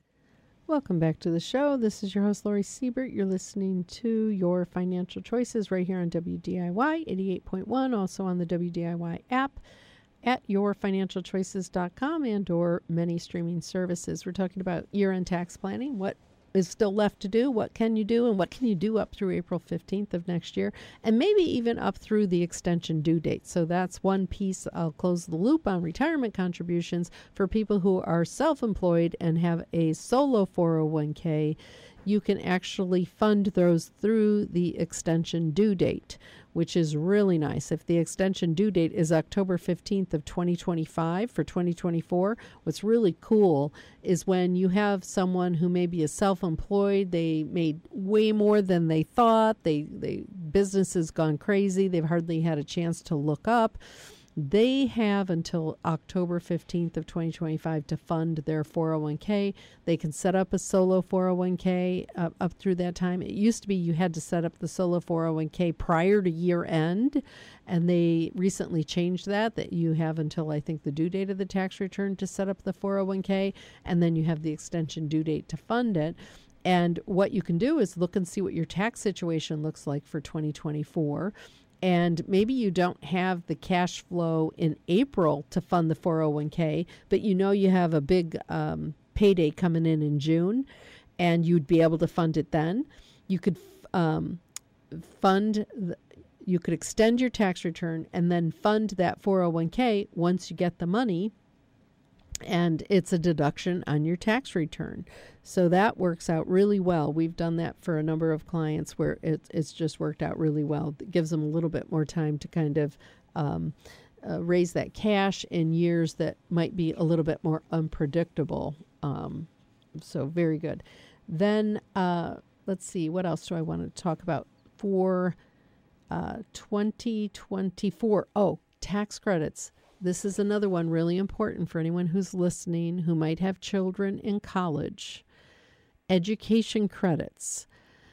Welcome back to the show. This is your host, Lori Siebert. You're listening to Your Financial Choices right here on W D I Y eighty-eight point one, also on the W D I Y app at your financial choices dot com and or many streaming services. We're talking about year-end tax planning, what is still left to do, what can you do, and what can you do up through April fifteenth of next year, and maybe even up through the extension due date. So that's one piece. I'll close the loop on retirement contributions for people who are self-employed and have a solo four oh one k. You can actually fund those through the extension due date, which is really nice. If the extension due date is October fifteenth of twenty twenty-five for twenty twenty-four, what's really cool is when you have someone who maybe is self-employed, they made way more than they thought, they, they business has gone crazy, they've hardly had a chance to look up. They have until October fifteenth of twenty twenty-five to fund their four oh one k. They can set up a solo four oh one k uh, up through that time. It used to be you had to set up the solo four oh one k prior to year end, and they recently changed that, that you have until I think the due date of the tax return to set up the four oh one k, and then you have the extension due date to fund it. And what you can do is look and see what your tax situation looks like for twenty twenty-four. And maybe you don't have the cash flow in April to fund the four oh one k, but you know you have a big um, payday coming in in June, and you'd be able to fund it then. You could um, fund, the, you could extend your tax return and then fund that four oh one k once you get the money, and it's a deduction on your tax return. So that works out really well. We've done that for a number of clients where it, it's just worked out really well. It gives them a little bit more time to kind of um, uh, raise that cash in years that might be a little bit more unpredictable. Um, so very good. Then uh, let's see, what else do I want to talk about for uh, twenty twenty-four? Oh, tax credits. This is another one really important for anyone who's listening who might have children in college. Education credits.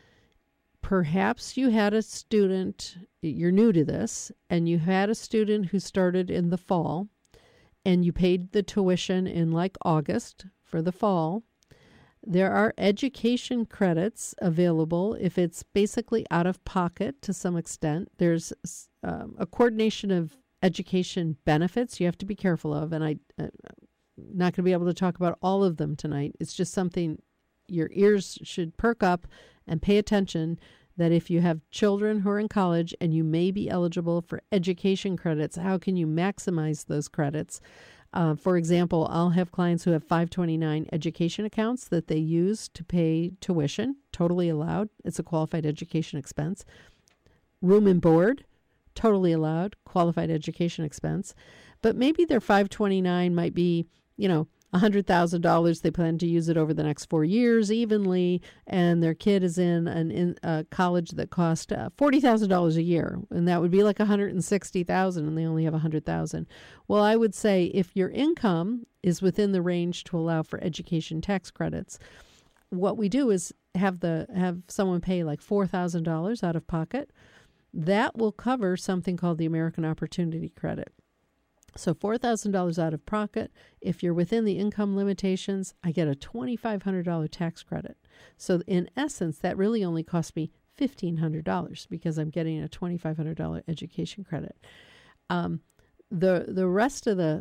Perhaps you had a student, you're new to this, and you had a student who started in the fall, and you paid the tuition in like August for the fall. There are education credits available if it's basically out of pocket to some extent. There's um, a coordination of education benefits you have to be careful of, and I, I'm not going to be able to talk about all of them tonight. It's just something your ears should perk up and pay attention, that if you have children who are in college and you may be eligible for education credits, how can you maximize those credits? Uh, for example, I'll have clients who have five twenty-nine education accounts that they use to pay tuition, totally allowed. It's a qualified education expense. Room and board, totally allowed, qualified education expense. But maybe their five twenty-nine might be, you know, one hundred thousand dollars. They plan to use it over the next four years evenly, and their kid is in an in a college that costs uh, forty thousand dollars a year, and that would be like one hundred sixty thousand dollars, and they only have one hundred thousand dollars. Well, I would say if your income is within the range to allow for education tax credits, what we do is have the have someone pay like four thousand dollars out of pocket. That will cover something called the American Opportunity Credit. So four thousand dollars out of pocket. If you're within the income limitations, I get a twenty-five hundred dollars tax credit. So in essence, that really only cost me fifteen hundred dollars because I'm getting a twenty-five hundred dollars education credit. Um, the the rest of the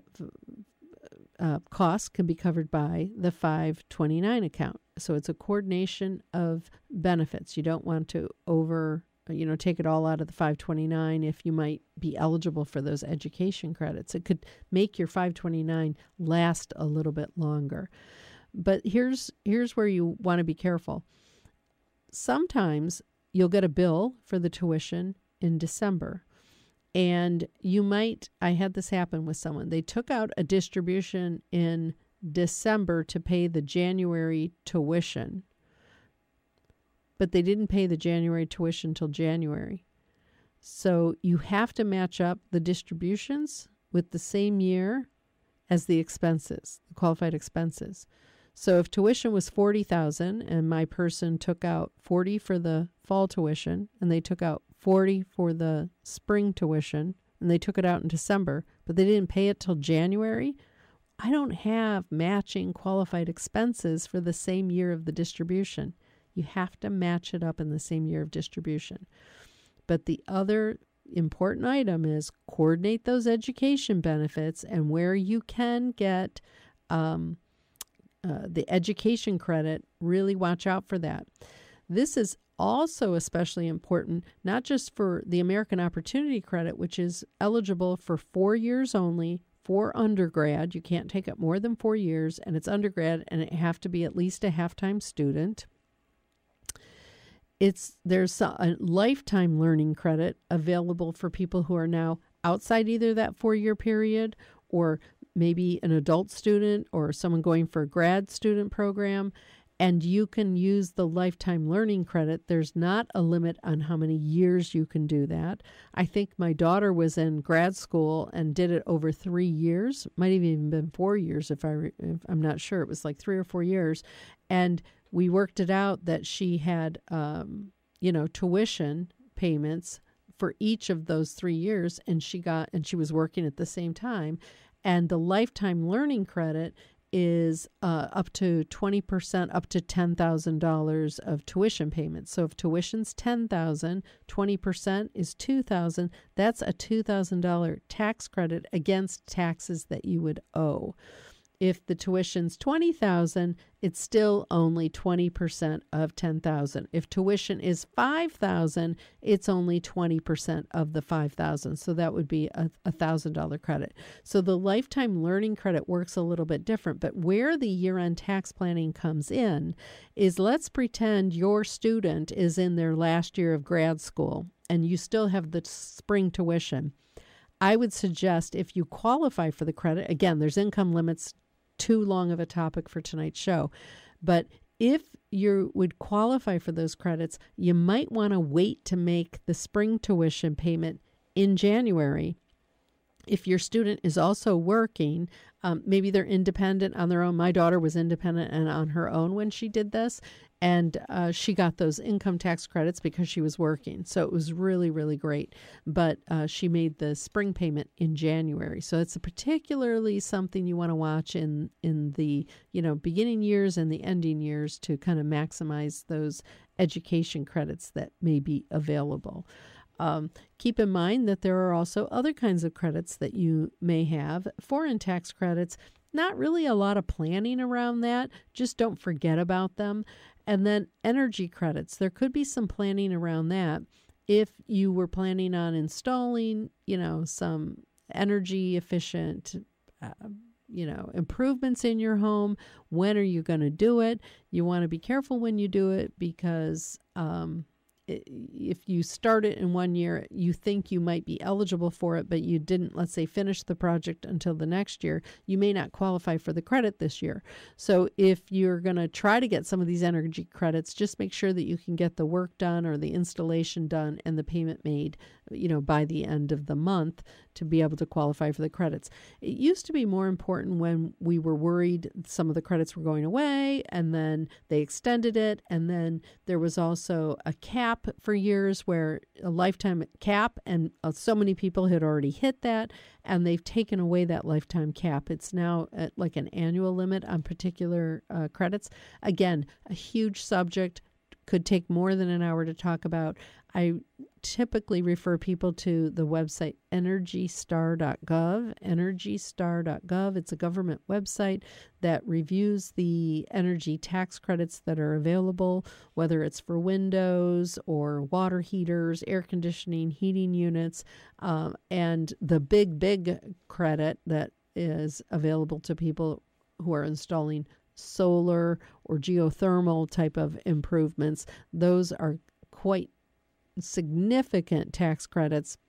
uh, costs can be covered by the five twenty-nine account. So it's a coordination of benefits. You don't want to over you know, take it all out of the five twenty-nine if you might be eligible for those education credits. It could make your five twenty-nine last a little bit longer. But here's here's where you want to be careful. Sometimes you'll get a bill for the tuition in December. And you might, I had this happen with someone. They took out a distribution in December to pay the January tuition, but they didn't pay the January tuition till January. So you have to match up the distributions with the same year as the expenses, the qualified expenses. So if tuition was forty thousand dollars and my person took out forty for the fall tuition and they took out forty for the spring tuition and they took it out in December, but they didn't pay it till January, I don't have matching qualified expenses for the same year of the distribution. You have to match it up in the same year of distribution. But the other important item is coordinate those education benefits, and where you can get um, uh, the education credit, really watch out for that. This is also especially important, not just for the American Opportunity Credit, which is eligible for four years only for undergrad. You can't take up more than four years, and it's undergrad, and it have to be at least a half-time student. It's there's a lifetime learning credit available for people who are now outside either that four-year period, or maybe an adult student or someone going for a grad student program. And you can use the lifetime learning credit. There's not a limit on how many years you can do that. I think my daughter was in grad school and did it over three years. Might have even been four years if, I, if I'm not sure. It was like three or four years. And we worked it out that she had, um, you know, tuition payments for each of those three years. And she got, and she was working at the same time. And the lifetime learning credit is uh, up to twenty percent, up to ten thousand dollars of tuition payments. So if tuition's ten thousand dollars, twenty percent is two thousand dollars. That's a two thousand dollars tax credit against taxes that you would owe. If the tuition's twenty thousand dollars, it's still only twenty percent of ten thousand dollars. If tuition is five thousand dollars, it's only twenty percent of the five thousand dollars. So that would be a one thousand dollars credit. So the lifetime learning credit works a little bit different. But where the year-end tax planning comes in is, let's pretend your student is in their last year of grad school and you still have the spring tuition. I would suggest, if you qualify for the credit, again, there's income limits, too long of a topic for tonight's show. But if you would qualify for those credits, you might want to wait to make the spring tuition payment in January. If your student is also working, um, maybe they're independent on their own. My daughter was independent and on her own when she did this, and uh, she got those income tax credits because she was working. So it was really, really great. But uh, she made the spring payment in January. So it's a particularly something you want to watch in, in the, you know, beginning years and the ending years to kind of maximize those education credits that may be available. Um, keep in mind that there are also other kinds of credits that you may have. Foreign tax credits, not really a lot of planning around that. Just don't forget about them. And then energy credits, there could be some planning around that. If you were planning on installing, you know, some energy efficient, uh, you know, improvements in your home, when are you going to do it? You want to be careful when you do it, because um, if you start it in one year, you think you might be eligible for it, but you didn't, let's say, finish the project until the next year, you may not qualify for the credit this year. So if you're going to try to get some of these energy credits, just make sure that you can get the work done or the installation done and the payment made, you know, by the end of the month to be able to qualify for the credits. It used to be more important when we were worried some of the credits were going away, and then they extended it, and then there was also a cap for years, where a lifetime cap, and uh, so many people had already hit that, and they've taken away that lifetime cap. It's now at like an annual limit on particular uh, credits. Again, a huge subject. could take more than an hour to talk about. I typically refer people to the website energy star dot gov, energy star dot gov. It's a government website that reviews the energy tax credits that are available, whether it's for windows or water heaters, air conditioning, heating units, um, and the big, big credit that is available to people who are installing solar or geothermal type of improvements. Those are quite significant tax credits.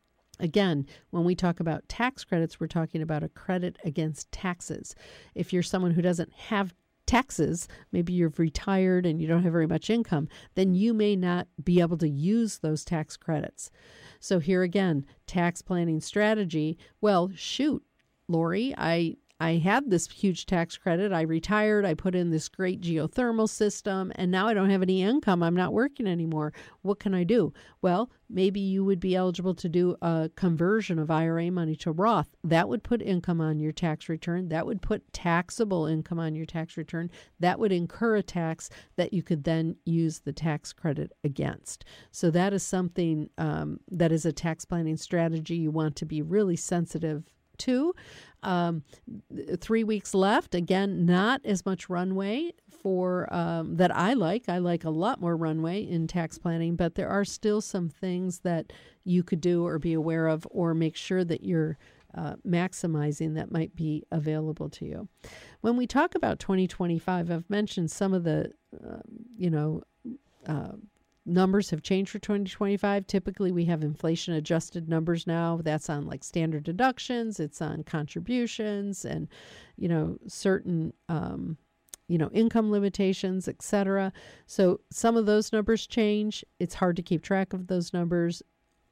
Again, when we talk about tax credits, we're talking about a credit against taxes. If you're someone who doesn't have taxes, maybe you've retired and you don't have very much income, then you may not be able to use those tax credits. So here again, tax planning strategy. Well, shoot, Lori, I I had this huge tax credit. I retired. I put in this great geothermal system, and now I don't have any income. I'm not working anymore. What can I do? Well, maybe you would be eligible to do a conversion of I R A money to Roth. That would put income on your tax return. That would put taxable income on your tax return. That would incur a tax that you could then use the tax credit against. So that is something um, that is a tax planning strategy you want to be really sensitive to. Um, three weeks left. Again, not as much runway for um, that I like. I like a lot more runway in tax planning, but there are still some things that you could do or be aware of or make sure that you're uh, maximizing that might be available to you. When we talk about twenty twenty-five, I've mentioned some of the, uh, you know, uh, numbers have changed for twenty twenty-five. Typically, we have inflation-adjusted numbers now. That's on like standard deductions. It's on contributions and, you know, certain, um, you know, income limitations, et cetera. So some of those numbers change. It's hard to keep track of those numbers.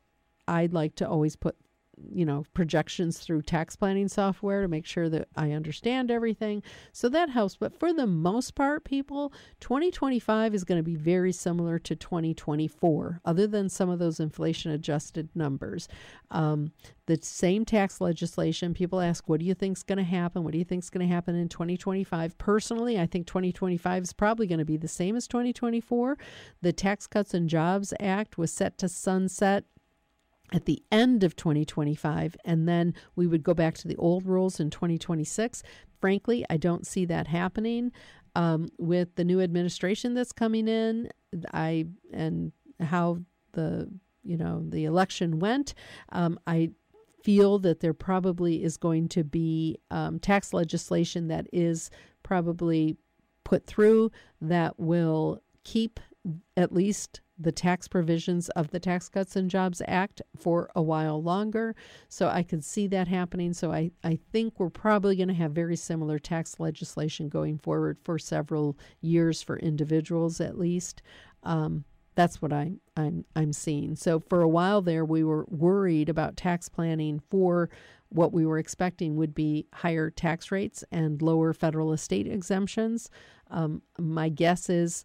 I'd like to always put, you know, projections through tax planning software to make sure that I understand everything. So that helps. But for the most part, people, twenty twenty-five is going to be very similar to twenty twenty-four, other than some of those inflation-adjusted numbers. Um, the same tax legislation, people ask, what do you think is going to happen? What do you think is going to happen in twenty twenty-five? Personally, I think twenty twenty-five is probably going to be the same as twenty twenty-four. The Tax Cuts and Jobs Act was set to sunset at the end of twenty twenty-five, and then we would go back to the old rules in twenty twenty-six. Frankly, I don't see that happening. Um, with the new administration that's coming in, I and how the you know the election went, um, I feel that there probably is going to be um, tax legislation that is probably put through that will keep at least the tax provisions of the Tax Cuts and Jobs Act for a while longer. So I could see that happening. So I, I think we're probably going to have very similar tax legislation going forward for several years for individuals at least. Um, that's what I, I'm, I'm seeing. So for a while there, we were worried about tax planning for what we were expecting would be higher tax rates and lower federal estate exemptions. Um, my guess is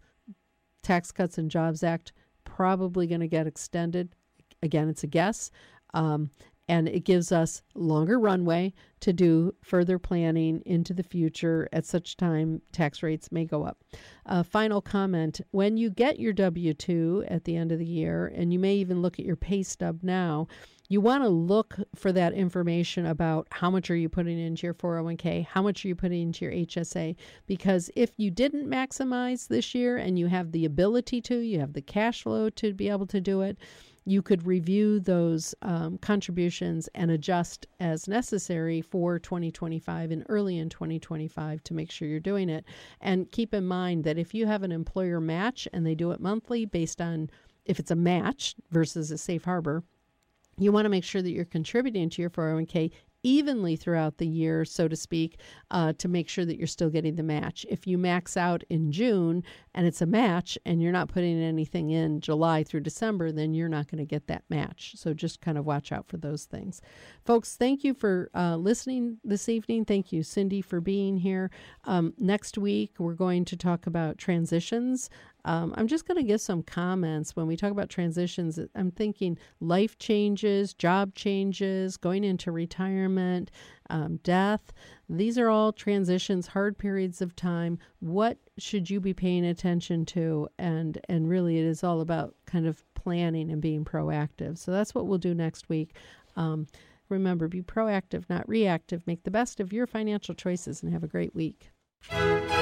Tax Cuts and Jobs Act probably going to get extended. Again, it's a guess. Um, and it gives us longer runway to do further planning into the future. At such time, tax rates may go up. Uh, final comment, when you get your W two at the end of the year, and you may even look at your pay stub now, you want to look for that information about how much are you putting into your four oh one k, how much are you putting into your H S A, because if you didn't maximize this year and you have the ability to, you have the cash flow to be able to do it, you could review those um, contributions and adjust as necessary for twenty twenty-five and early in twenty twenty-five to make sure you're doing it. And keep in mind that if you have an employer match and they do it monthly based on if it's a match versus a safe harbor, you want to make sure that you're contributing to your four oh one k evenly throughout the year, so to speak, uh, to make sure that you're still getting the match. If you max out in June and it's a match and you're not putting anything in July through December, then you're not going to get that match. So just kind of watch out for those things. Folks, thank you for uh, listening this evening. Thank you, Cindy, for being here. Um, next week, we're going to talk about transitions. Um, I'm just going to give some comments. When we talk about transitions, I'm thinking life changes, job changes, going into retirement, um, death. These are all transitions, hard periods of time. What should you be paying attention to? And, and really, it is all about kind of planning and being proactive. So that's what we'll do next week. Um, remember, be proactive, not reactive. Make the best of your financial choices and have a great week.